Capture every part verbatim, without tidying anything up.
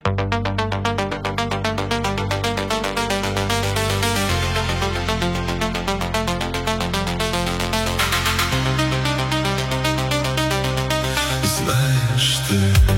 Знаешь ты,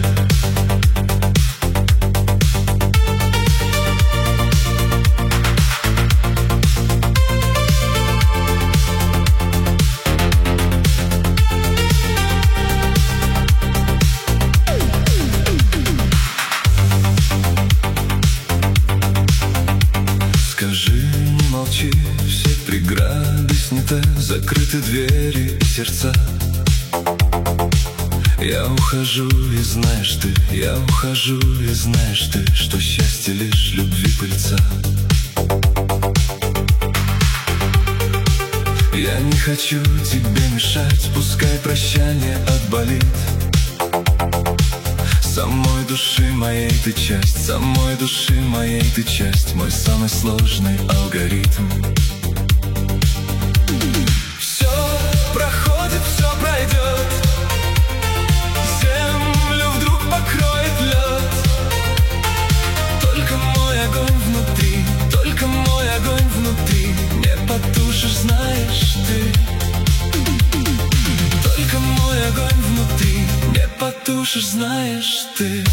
скажи, не молчи, все преграды сняты, закрыты двери и сердца. Я ухожу, и знаешь ты, я ухожу, и знаешь ты, что счастье лишь любви пыльца. Я не хочу тебе мешать, пускай прощание отболит. Самой души моей ты часть, самой души моей ты часть, мой самый сложный алгоритм. Все проходит, все пройдет, землю вдруг покроет лед. Только мой огонь внутри, только мой огонь внутри не потушишь, знаешь ты. Только мой огонь внутри не потушишь, знаешь ты.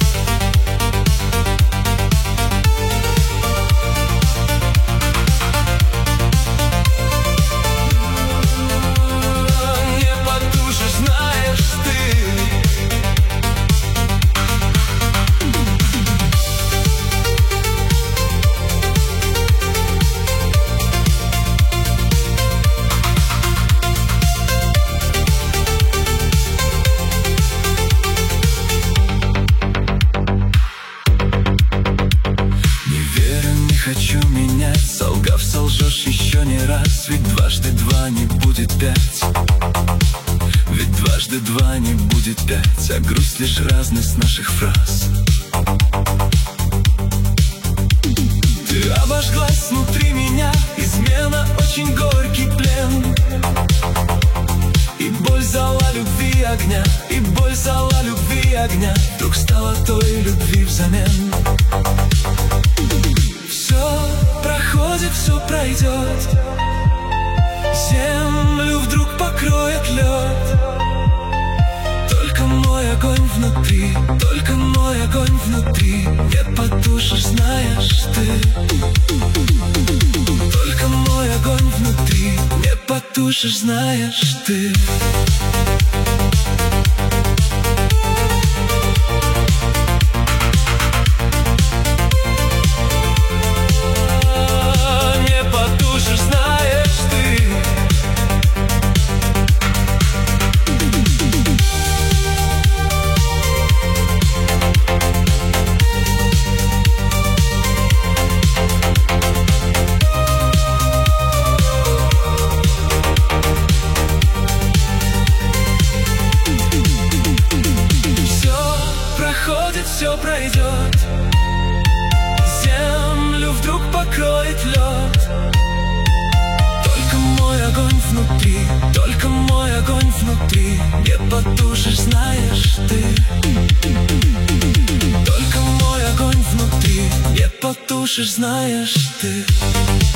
Хочу менять, солгав, солжешь еще не раз. Ведь дважды два не будет пять. Ведь дважды два не будет пять. А грусть лишь разность наших фраз. Ты обожглась внутри меня, измена очень горький плен. И боль зала любви огня, и боль зала любви огня вдруг стала той любви взамен. Все проходит, все пройдет, землю вдруг покроет лед. Только мой огонь внутри, только мой огонь внутри не потушишь, знаешь ты. Только мой огонь внутри не потушишь, знаешь ты. Все пройдет, землю вдруг покроет лед. Только мой огонь внутри, только мой огонь внутри не потушишь, знаешь ты. Только мой огонь внутри не потушишь, знаешь ты.